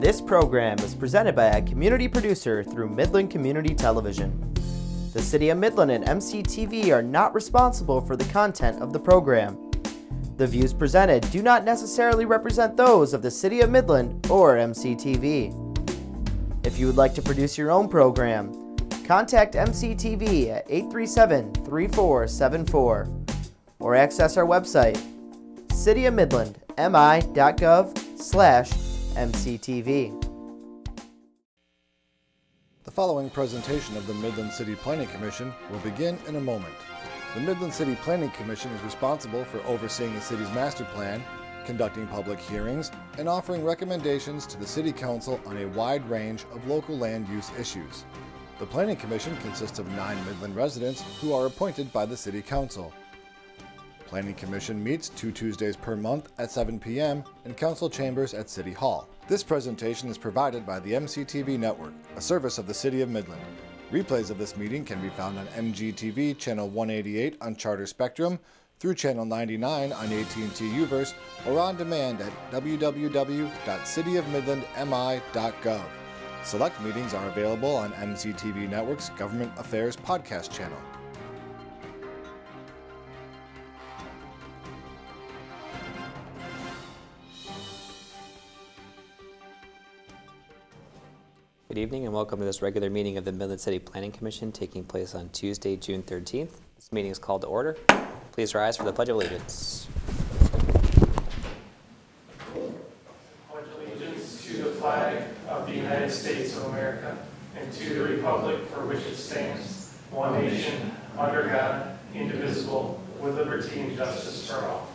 This program is presented by a community producer through Midland Community Television. The City of Midland and MCTV are not responsible for the content of the program. The views presented do not necessarily represent those of the City of Midland or MCTV. If you would like to produce your own program, contact MCTV at 837-3474 or access our website, cityofmidlandmi.gov/MCTV. The following presentation of the Midland City Planning Commission will begin in a moment. The Midland City Planning Commission is responsible for overseeing the city's master plan, conducting public hearings, and offering recommendations to the City Council on a wide range of local land use issues. The Planning Commission consists of 9 Midland residents who are appointed by the City Council. Planning Commission meets 2 Tuesdays per month at 7 p.m. in council chambers at City Hall. This presentation is provided by the MCTV Network, a service of the City of Midland. Replays of this meeting can be found on MGTV Channel 188 on Charter Spectrum, through Channel 99 on AT&T UVerse, or on demand at www.cityofmidlandmi.gov. Select meetings are available on MCTV Network's Government Affairs podcast channel. Good evening and welcome to this regular meeting of the Midland City Planning Commission taking place on Tuesday, June 13th. This meeting is called to order. Please rise for the Pledge of Allegiance. Pledge allegiance to the flag of the United States of America and to the republic for which it stands, one nation, under God, indivisible, with liberty and justice for all.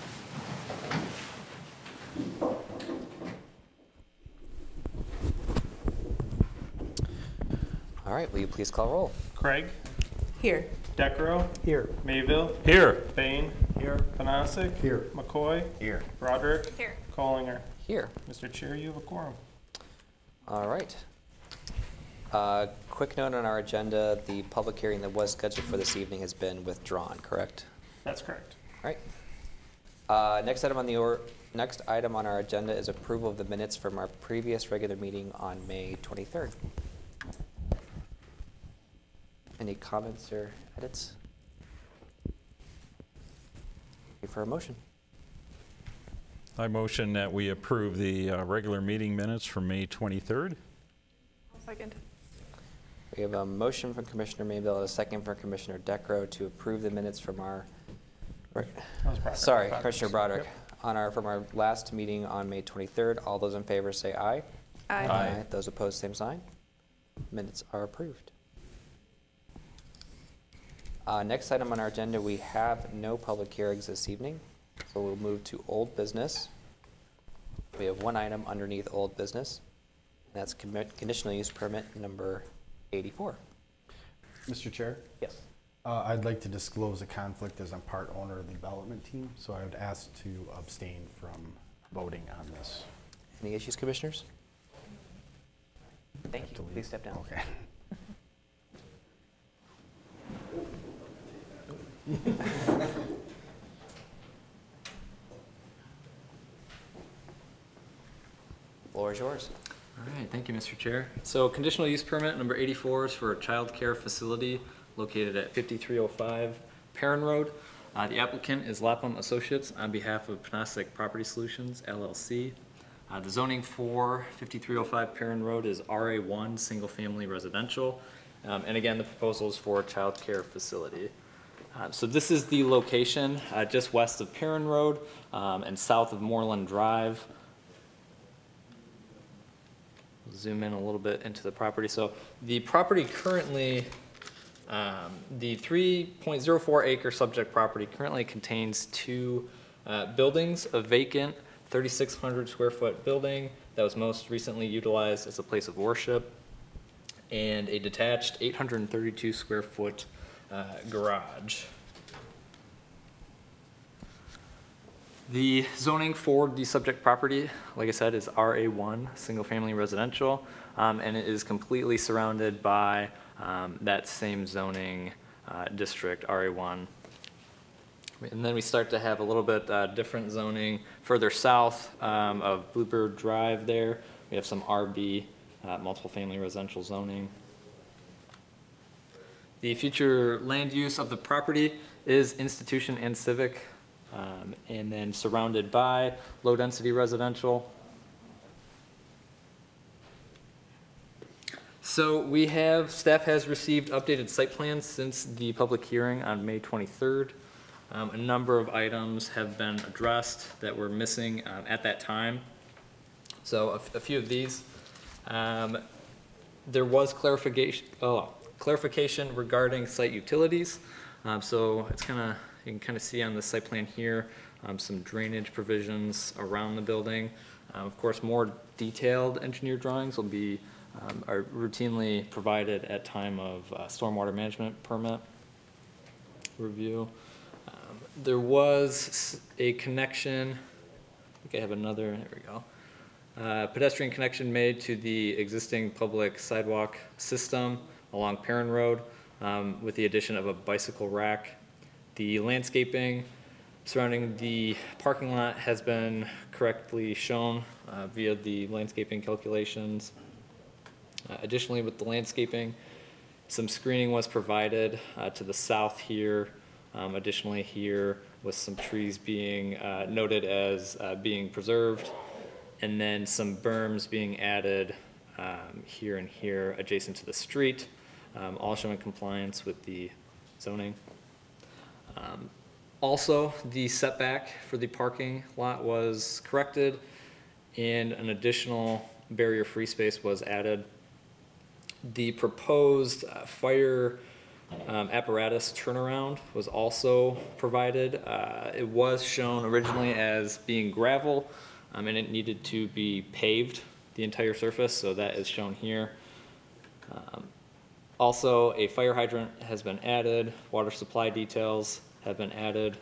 All right, will you please call roll? Craig? Here. Deckero? Here. Mayville? Here. Bain? Here. Panasic? Here. McCoy? Here. Broderick? Here. Collinger? Here. Mr. Chair, you have a quorum. All right. Quick note on our agenda, the public hearing that was scheduled for this evening has been withdrawn, correct? That's correct. All right. Next item on our agenda is approval of the minutes from our previous regular meeting on May 23rd. Any comments or edits? Ready for a motion? I motion that we approve the regular meeting minutes from May 23rd. I'll second. We have a motion from Commissioner Mayville and a second from Commissioner Deckero to approve the minutes from our, Commissioner Broderick, yep. From our last meeting on May 23rd. All those in favor say aye. Aye. Aye. Those opposed, same sign. Minutes are approved. Next item on our agenda, we have no public hearings this evening, so we'll move to old business. We have one item underneath old business, and that's conditional use permit number 84. Mr. Chair? Yes. I'd like to disclose a conflict as I'm part owner of the development team, so I would ask to abstain from voting on this. Any issues, commissioners? Thank you. Please step down. Okay. Floor is yours. All right, thank you, Mr. Chair. So conditional use permit number 84 is for a child care facility located at 5305 Perrin Road. The applicant is Lapham Associates on behalf of Panasic Property Solutions, LLC. The zoning for 5305 Perrin Road is RA1, single family residential. And again, the proposal is for a child care facility. So this is the location just west of Perrin Road and south of Moreland Drive. Zoom in a little bit into the property. So the property currently, the 3.04 acre subject property currently contains 2 buildings, a vacant 3,600 square foot building that was most recently utilized as a place of worship, and a detached 832 square foot garage. The zoning for the subject property, like I said, is RA1, single family residential, and it is completely surrounded by that same zoning district, RA1. And then we start to have a little bit different zoning further south of Bluebird Drive there, We have some RB, multiple family residential zoning. The future land use of the property is institution and civic, and then surrounded by low-density residential. So staff has received updated site plans since the public hearing on May 23rd. A number of items have been addressed that were missing at that time. So a few of these. There was clarification regarding site utilities. So it's you can kind of see on the site plan here, some drainage provisions around the building. Of course, more detailed engineered drawings will be are routinely provided at time of stormwater management permit review. There was a connection, I think I have another, there we go. Pedestrian connection made to the existing public sidewalk system along Perrin Road with the addition of a bicycle rack. The landscaping surrounding the parking lot has been correctly shown via the landscaping calculations. Additionally, with the landscaping, some screening was provided to the south here. Additionally here, with some trees being noted as being preserved, and then some berms being added here and here adjacent to the street, all showing compliance with the zoning. Also, the setback for the parking lot was corrected, and an additional barrier-free space was added. The proposed fire apparatus turnaround was also provided. It was shown originally as being gravel, and it needed to be paved, the entire surface, so that is shown here. Also, a fire hydrant has been added. Water supply details have been added.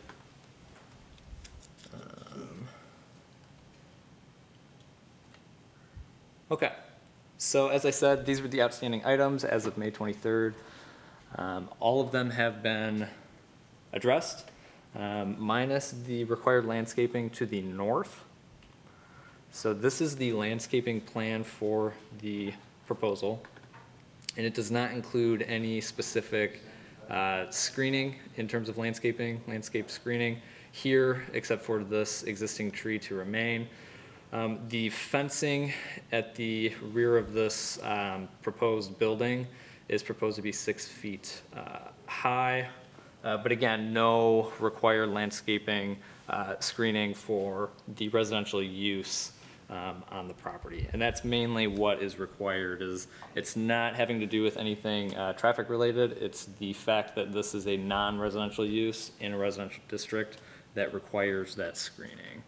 Okay. So as I said, these were the outstanding items as of May 23rd. All of them have been addressed, minus the required landscaping to the north. So this is the landscaping plan for the proposal, and it does not include any specific screening in terms of landscape screening here, except for this existing tree to remain. The fencing at the rear of this proposed building is proposed to be 6 feet high, but again, no required landscaping screening for the residential use on the property. And that's mainly what is required. It's not having to do with anything traffic related. It's the fact that this is a non-residential use in a residential district that requires that screening.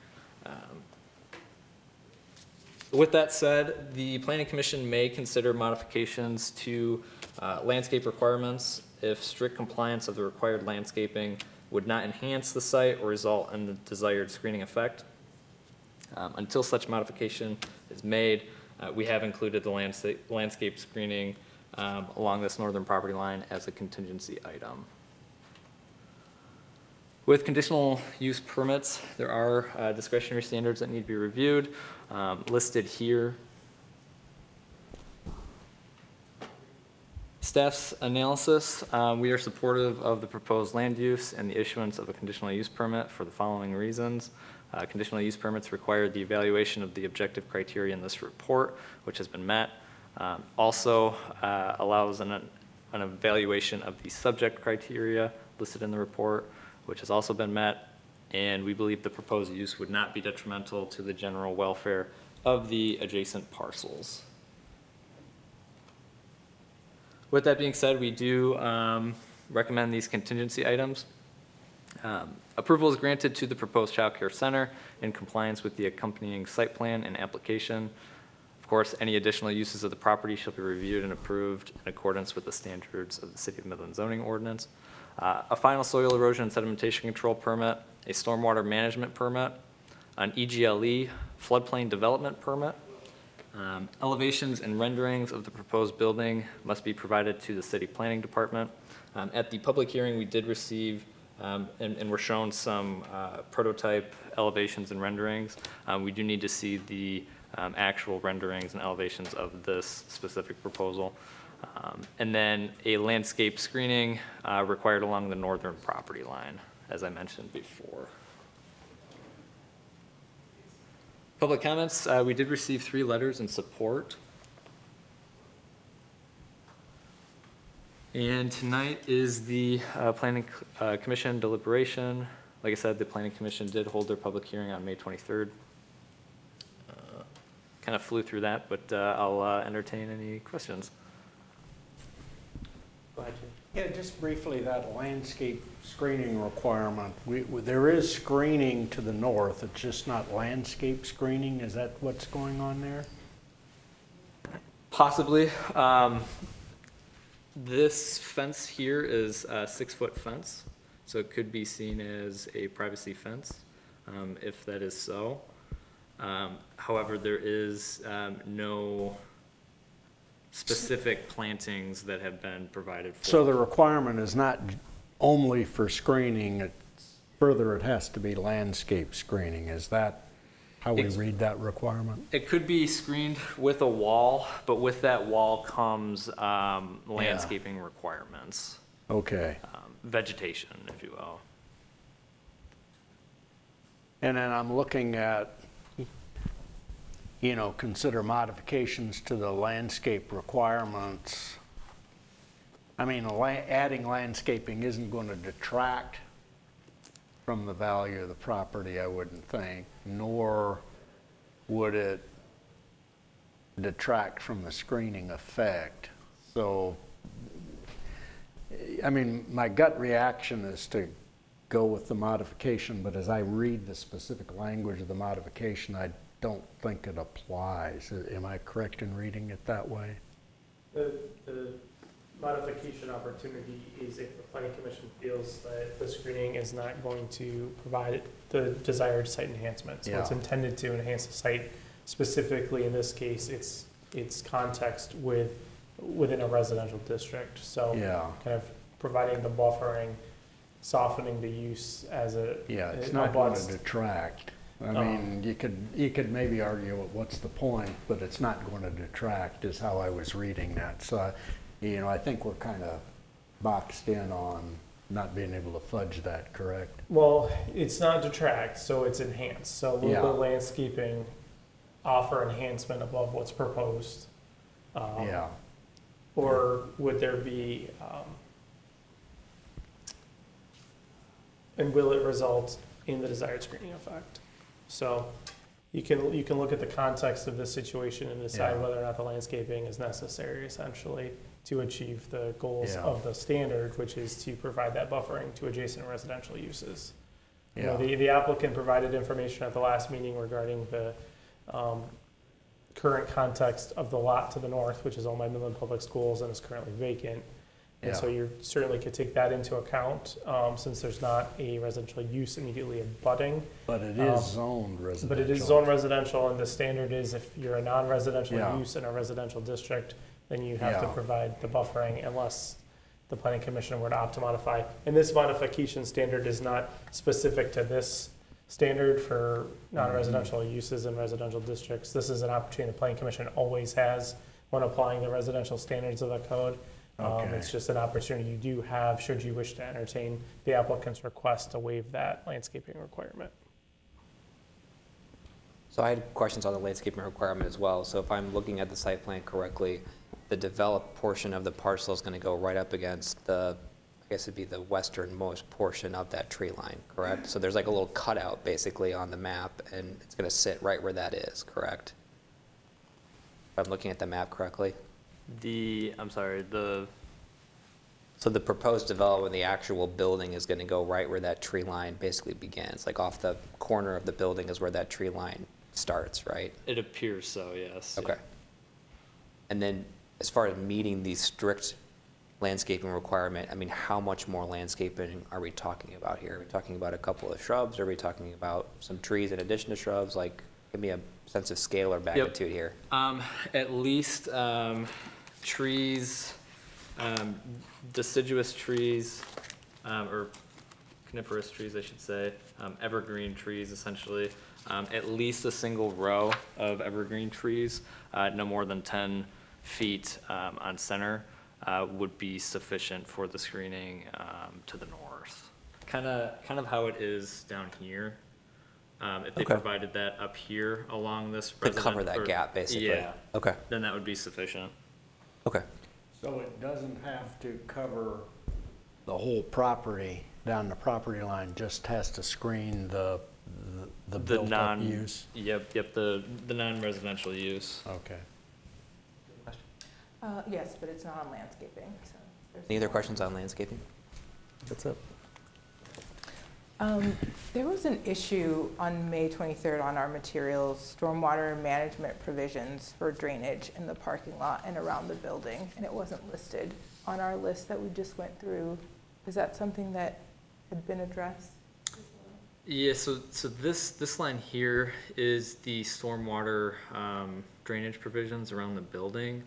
With that said, the Planning Commission may consider modifications to landscape requirements if strict compliance of the required landscaping would not enhance the site or result in the desired screening effect. Until such modification is made, we have included the landscape screening along this northern property line as a contingency item. With conditional use permits, there are discretionary standards that need to be reviewed, listed here. Staff's analysis, we are supportive of the proposed land use and the issuance of a conditional use permit for the following reasons. Conditional use permits require the evaluation of the objective criteria in this report, which has been met. Also allows an evaluation of the subject criteria listed in the report, which has also been met, and we believe the proposed use would not be detrimental to the general welfare of the adjacent parcels. With that being said, we do recommend these contingency items. Approval is granted to the proposed child care center in compliance with the accompanying site plan and application. Of course, any additional uses of the property shall be reviewed and approved in accordance with the standards of the City of Midland zoning ordinance. A final soil erosion and sedimentation control permit, a stormwater management permit, an EGLE floodplain development permit. Elevations and renderings of the proposed building must be provided to the city planning department. At the public hearing, we did receive and were shown some prototype elevations and renderings. We do need to see the actual renderings and elevations of this specific proposal. And then a landscape screening required along the northern property line, as I mentioned before. Public comments, we did receive 3 letters in support. And tonight is the Planning Commission deliberation. Like I said, the Planning Commission did hold their public hearing on May 23rd. Kind of flew through that, but I'll entertain any questions. Go ahead, Jim. Yeah, just briefly, that landscape screening requirement, there is screening to the north, it's just not landscape screening, is that what's going on there? Possibly. This fence here is a 6-foot fence, so it could be seen as a privacy fence, if that is so. However, there is no specific plantings that have been provided for. So the requirement is not only for screening, further it has to be landscape screening, is that how we read that requirement? It could be screened with a wall, but with that wall comes landscaping requirements. Okay. Vegetation, if you will. And then I'm looking at, consider modifications to the landscape requirements. I mean, adding landscaping isn't going to detract from the value of the property, I wouldn't think, nor would it detract from the screening effect. So, I mean, my gut reaction is to go with the modification, but as I read the specific language of the modification, I don't think it applies. Am I correct in reading it that way? The modification opportunity is if the planning commission feels that the screening is not going to provide the desired site enhancement. So it's intended to enhance the site. Specifically, in this case, it's context within a residential district. So kind of providing the buffering, softening the use as a it's not going to detract. I mean, you could maybe argue, well, what's the point? But it's not going to detract, is how I was reading that. So, I think we're kind of boxed in on not being able to fudge that, correct? Well, it's not detract, so it's enhance. So will the landscaping offer enhancement above what's proposed? Or would there be, and will it result in the desired screening effect? So you can look at the context of this situation and decide whether or not the landscaping is necessary, essentially, to achieve the goals of the standard, which is to provide that buffering to adjacent residential uses. The applicant provided information at the last meeting regarding the current context of the lot to the north, which is owned by Midland Public Schools and is currently vacant. And so you certainly could take that into account, since there's not a residential use immediately abutting. But it is zoned residential. But it is zoned residential, and the standard is if you're a non-residential use in a residential district, then you have to provide the buffering unless the planning commission were to opt to modify. And this modification standard is not specific to this standard for non-residential uses in residential districts. This is an opportunity the planning commission always has when applying the residential standards of the code. It's just an opportunity you do have should you wish to entertain the applicant's request to waive that landscaping requirement. So I had questions on the landscaping requirement as well. So if I'm looking at the site plan correctly, the developed portion of the parcel is going to go right up against the, I guess it'd be the westernmost portion of that tree line, correct? So there's like a little cutout basically on the map, and it's going to sit right where that is, correct? If I'm looking at the map correctly? So the proposed development, the actual building is going to go right where that tree line basically begins, like off the corner of the building is where that tree line starts, right? It appears so, yes. Okay. And then as far as meeting the strict landscaping requirement, I mean, how much more landscaping are we talking about here? Are we talking about a couple of shrubs? Are we talking about some trees in addition to shrubs? Like, give me a sense of scale or magnitude here. At least trees, deciduous trees, or coniferous trees, I should say, evergreen trees essentially, at least a single row of evergreen trees, no more than 10 feet on center would be sufficient for the screening to the north. Kind of how it is down here. If they Okay. provided that up here along this To cover that gap, basically. Yeah, Okay, then that would be sufficient. okay. So it doesn't have to cover the whole property, down the property line, just has to screen the The built-up use? Yep, the non-residential use. Okay. Yes, but it's not on landscaping, so. there's Any other no- questions on landscaping? That's it. There was an issue on May 23rd on our materials, stormwater management provisions for drainage in the parking lot and around the building, and it wasn't listed on our list that we just went through. Is that something that had been addressed? Yeah, so this line here is the stormwater drainage provisions around the building.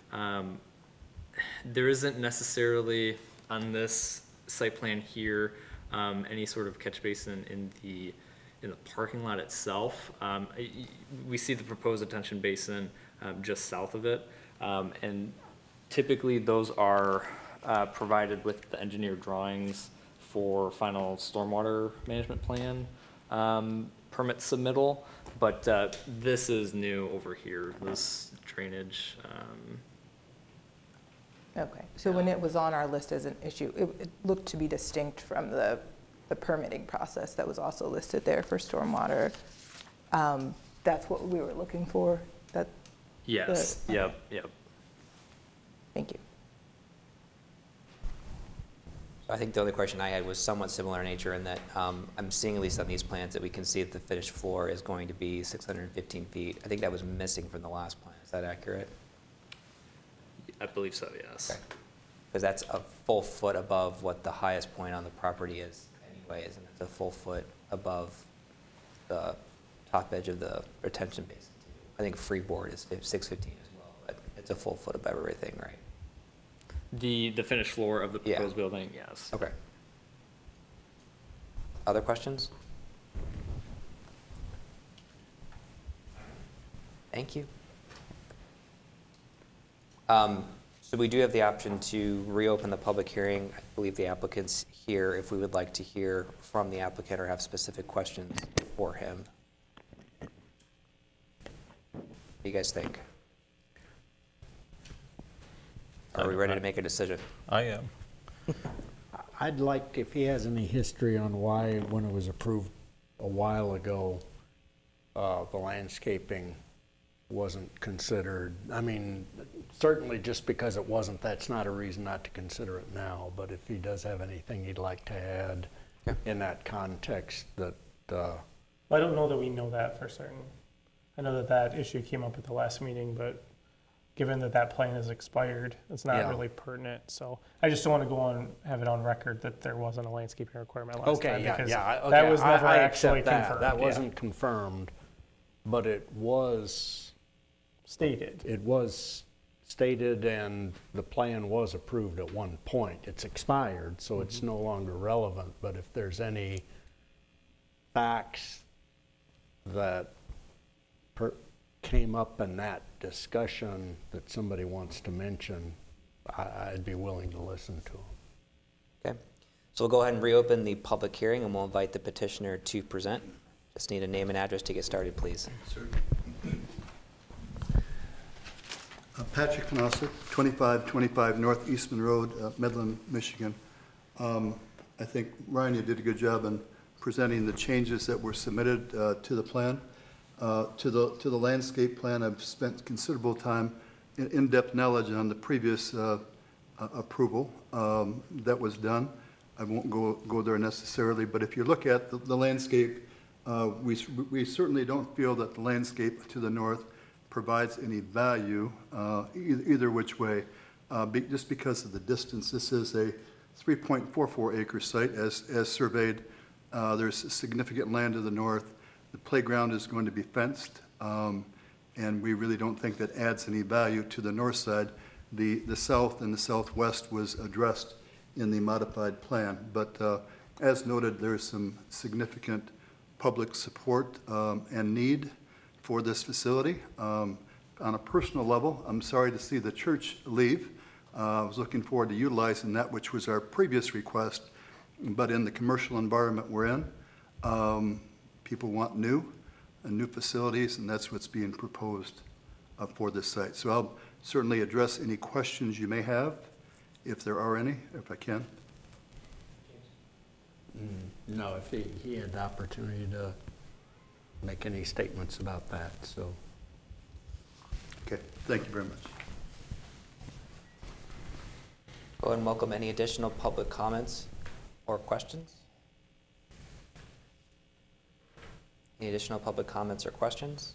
There isn't necessarily on this site plan here any sort of catch basin in the parking lot itself. We see the proposed detention basin just south of it, and typically those are provided with the engineered drawings for final stormwater management plan permit submittal, but this is new over here, this drainage. Okay, so when it was on our list as an issue, it looked to be distinct from the permitting process that was also listed there for stormwater. That's what we were looking for, Yes, Good. yep. thank you. I think the only question I had was somewhat similar in nature in that I'm seeing, at least on these plans, that we can see that the finished floor is going to be 615 feet. I think that was missing from the last plan. Is that accurate? I believe so, yes. Okay. Because that's a full foot above what the highest point on the property is anyway, isn't it? It's a full foot above the top edge of the retention basin. I think freeboard is 615 as well, but it's a full foot above everything, right? The finished floor of the Yeah. proposed building, yes. Okay. Other questions? Thank you. So we do have the option to reopen the public hearing. I believe the applicant's here if we would like to hear from the applicant or have specific questions for him. What do you guys think? Are we ready to make a decision? I am. I'd like, if he has any history on why, when it was approved a while ago, the landscaping wasn't considered. I mean, certainly just because it wasn't, that's not a reason not to consider it now, but if he does have anything he'd like to add in that context, that, I don't know that we know that for certain. I know that issue came up at the last meeting, but given that plan is expired, it's not Yeah. really pertinent. So I just don't want to go on, have it on record that there wasn't a landscaping requirement last time. because that was never I actually accept that. confirmed. That yeah. wasn't confirmed, but it was Stated. stated and the plan was approved at one point. It's expired, so it's no longer relevant, but if there's any facts that came up in that discussion that somebody wants to mention, I'd be willing to listen to them. Okay. So we'll go ahead and reopen the public hearing and we'll invite the petitioner to present. Just need a name and address to get started, please. Patrick Panassa, 2525 North Eastman Road, Midland, Michigan. I think, Ryan, you did a good job in presenting the changes that were submitted to the plan. To the landscape plan, I've spent considerable time, in-depth knowledge on the previous approval that was done. I won't go there necessarily, but if you look at the landscape, we certainly don't feel that the landscape to the north provides any value either which way, just because of the distance. This is a 3.44 acre site as surveyed. There's significant land to the north. The playground is going to be fenced, and we really don't think that adds any value to the north side. The south and the southwest was addressed in the modified plan, but As noted, there is some significant public support and need for this facility. On a personal level, I'm sorry to see the church leave. I was looking forward to utilizing that, which was our previous request, but in the commercial environment we're in, people want new facilities, and that's what's being proposed for this site. So I'll certainly address any questions you may have, if there are any, if I can. No, if he had the opportunity to make any statements about that, so. Okay, thank you very much. Go ahead and welcome any additional public comments or questions. Any additional public comments or questions?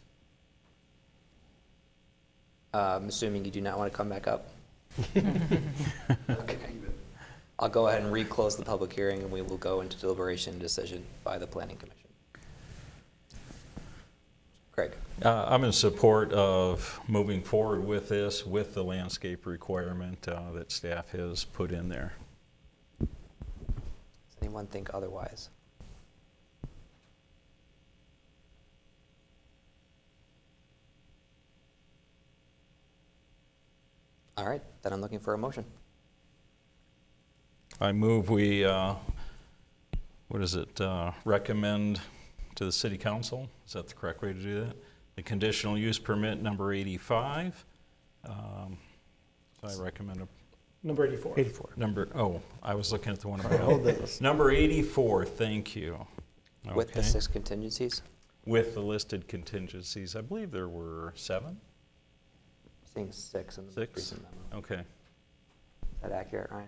I'm assuming you do not want to come back up. Okay. I'll go ahead and reclose the public hearing, and we will go into deliberation and decision by the Planning Commission. Craig. I'm in support of moving forward with this, with the landscape requirement that staff has put in there. Does anyone think otherwise? All right, then I'm looking for a motion. I move we, recommend to the City Council, is that the correct way to do that? The conditional use permit number 85. So I recommend Number 84. 84. I was looking at the one above. Number 84, thank you. With the Okay. 6 contingencies? With the listed contingencies. I believe there were 7? Seeing 6 in the most 6? recent memo. Okay. Is that accurate, Ryan?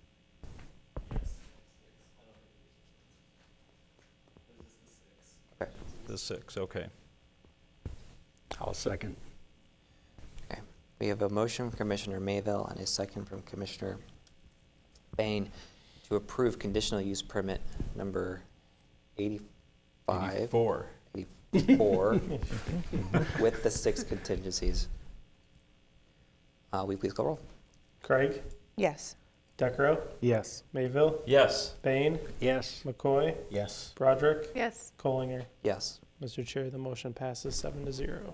Okay. The 6, okay. I'll second. Okay. We have a motion from Commissioner Mayville and a second from Commissioner Bain to approve conditional use permit number 85. 84. 84 with the 6 contingencies. Will you please call roll? Craig, Yes. Deckero, Yes. Mayville, Yes. Bain, Yes. McCoy, Yes. Broderick, Yes. Collinger. Yes. Mr. Chair, the motion passes 7-0.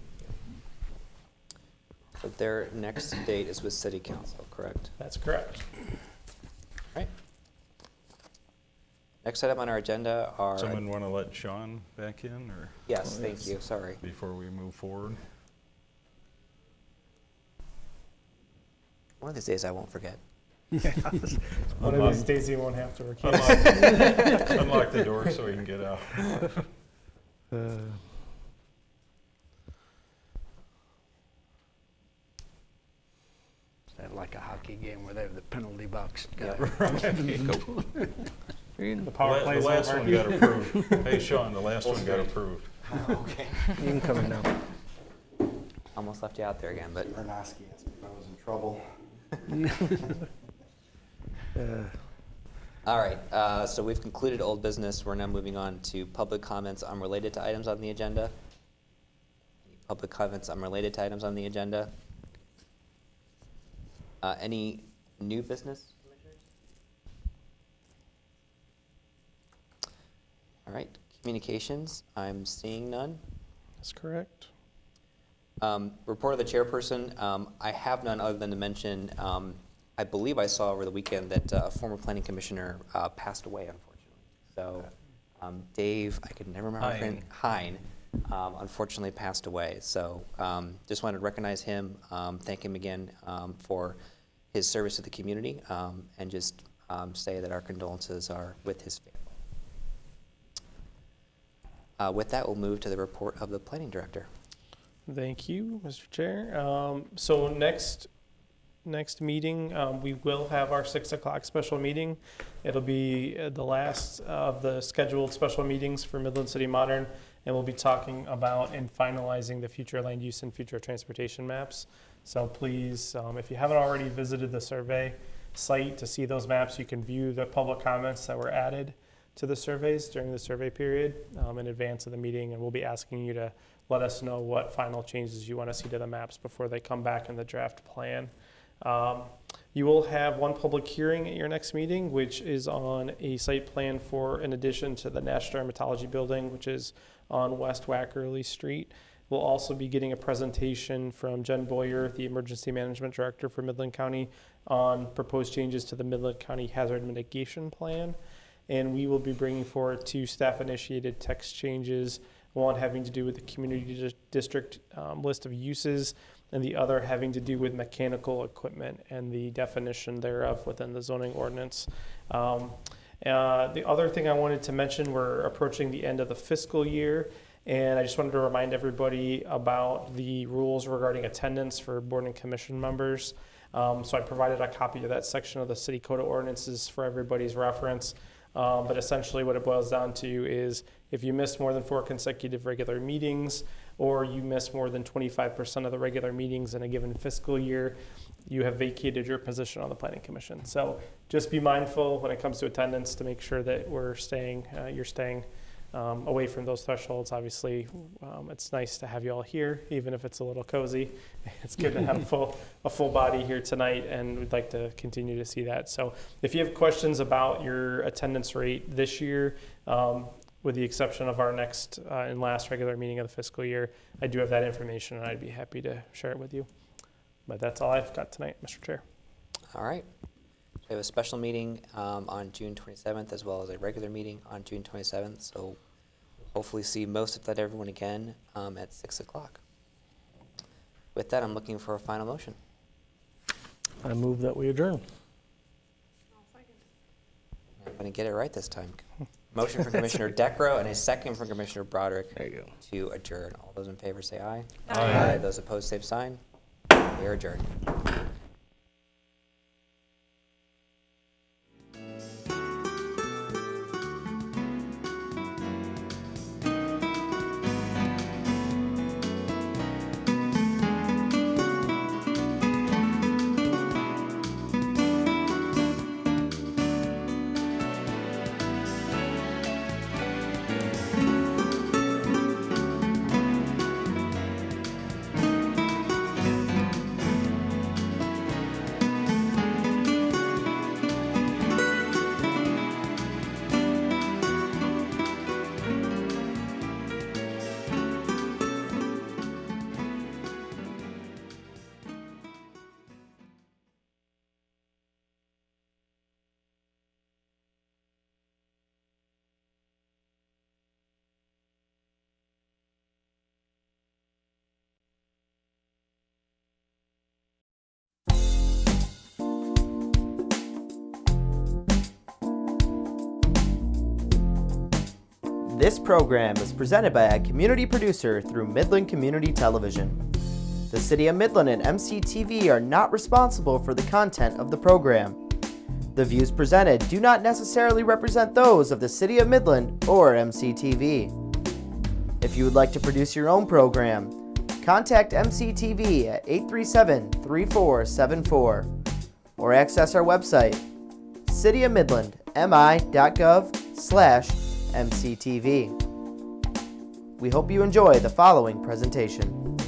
So their next date is with City Council, correct? That's correct. Right. Next item on our agenda are... Someone want to let Sean back in, or Yes, thank you, sorry. before we move forward? One of these days I won't forget. One of these days you won't have to recuse. Unlock the door so we can get out. Is that like a hockey game where they have the penalty box? Yeah. The power The plays last over. one got approved. Hey, Sean, the last one got approved. Okay. You can come in now. Almost left you out there again, but Bernowski asked me if I was in trouble. all right. So we've concluded old business. We're now moving on to public comments unrelated to items on the agenda. Public comments unrelated to items on the agenda. Any new business, Commissioners? All right. Communications. I'm seeing none. That's correct. Report of the chairperson, I have none other than to mention, I believe I saw over the weekend that a former planning commissioner passed away, unfortunately. So Dave, I could never remember Hine, unfortunately passed away. So just wanted to recognize him, thank him again for his service to the community, and just say that our condolences are with his family. With that, we'll move to the report of the planning director. Thank you, Mr. Chair. So next meeting, we will have our 6 o'clock special meeting. It'll be the last of the scheduled special meetings for Midland City Modern, and we'll be talking about and finalizing the future land use and future transportation maps. So please, if you haven't already visited the survey site to see those maps, you can view the public comments that were added to the surveys during the survey period in advance of the meeting, and we'll be asking you to let us know what final changes you want to see to the maps before they come back in the draft plan. You will have one public hearing at your next meeting, which is on a site plan for an addition to the National Dermatology Building, which is on West Wackerly Street. We'll also be getting a presentation from Jen Boyer, the Emergency Management Director for Midland County, on proposed changes to the Midland County Hazard Mitigation Plan. And we will be bringing forward 2 staff-initiated text changes, one having to do with the community district list of uses, and the other having to do with mechanical equipment and the definition thereof within the zoning ordinance. The other thing I wanted to mention, we're approaching the end of the fiscal year, and I just wanted to remind everybody about the rules regarding attendance for board and commission members. So I provided a copy of that section of the city code of ordinances for everybody's reference. But essentially what it boils down to is if you miss more than 4 consecutive regular meetings, or you miss more than 25% of the regular meetings in a given fiscal year, you have vacated your position on the planning commission. So just be mindful when it comes to attendance to make sure that you're staying away from those thresholds. Obviously, it's nice to have you all here, even if it's a little cozy. It's good to have a full body here tonight, and we'd like to continue to see that. So if you have questions about your attendance rate this year, with the exception of our next and last regular meeting of the fiscal year, I do have that information, and I'd be happy to share it with you. But that's all I've got tonight, Mr. Chair. All right. We have a special meeting on June 27th, as well as a regular meeting on June 27th. So hopefully see most, if not everyone, again at 6 o'clock. With that, I'm looking for a final motion. I move that we adjourn. I'm going to get it right this time. Motion from Commissioner Decro and a second from Commissioner Broderick to adjourn. All those in favor say aye. Aye. Those opposed, same sign. We are adjourned. This program is presented by a community producer through Midland Community Television. The City of Midland and MCTV are not responsible for the content of the program. The views presented do not necessarily represent those of the City of Midland or MCTV. If you would like to produce your own program, contact MCTV at 837-3474 or access our website, cityofmidlandmi.gov/MCTV. We hope you enjoy the following presentation.